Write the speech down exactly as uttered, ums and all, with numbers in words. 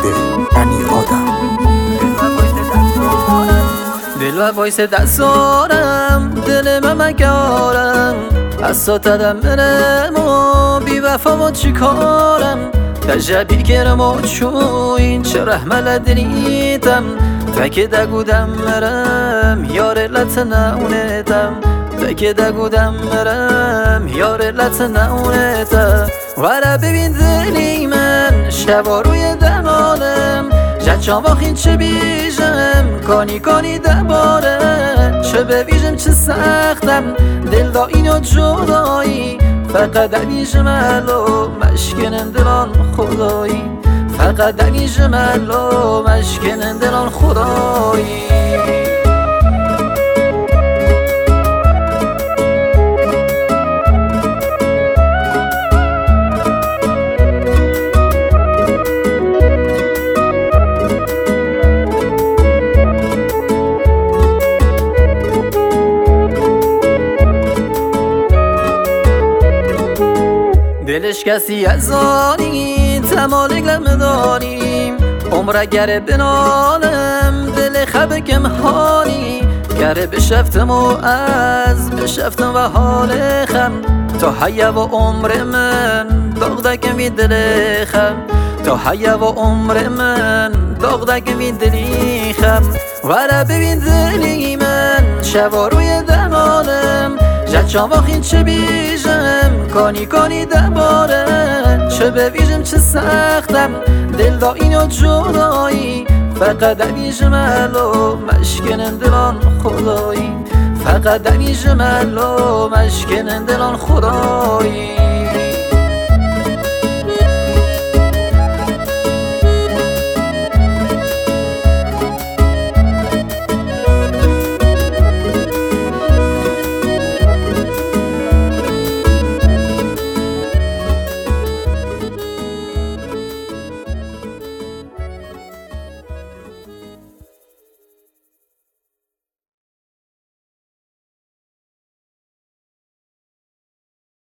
بوده امیر آدم. دل و وایس دستارم دل من مگارم از تو تدم برم و بی وفا و چی کارم تجبی کرم و چوین چه رحمل دلیتم تک دگودم مرم یار لط نونتم تک دگودم مرم یار لط نونتم ورا ببین دلی من شبا روی دمانم جچان واخین چه بیجم کانی کانی دباره چه ببیجم چه سختم دل دا اینو جدایی فقط دنی جمالو مشکنن دلان خدایی فقط دنی جمالو مشکنن دلان خدایی. دلش کسی از آنی تمالک لمدانیم عمره گره بنالم دل خبکم حالی گره بشفتم و از بشفتم و حال خم تا حیا و عمر من داغدکم وی دل خم تا حیا و عمر من داغدکم وی دلی خم ورا ببین دلی من شبا روی دمانم جچان واخین چه بیجم کانی کانی دباره چه ببیجم چه سختم دل دا اینو جدایی فقط دنی جمالو مشکنن دلان خدایی فقط دنی جمالو مشکنن دلان خدایی.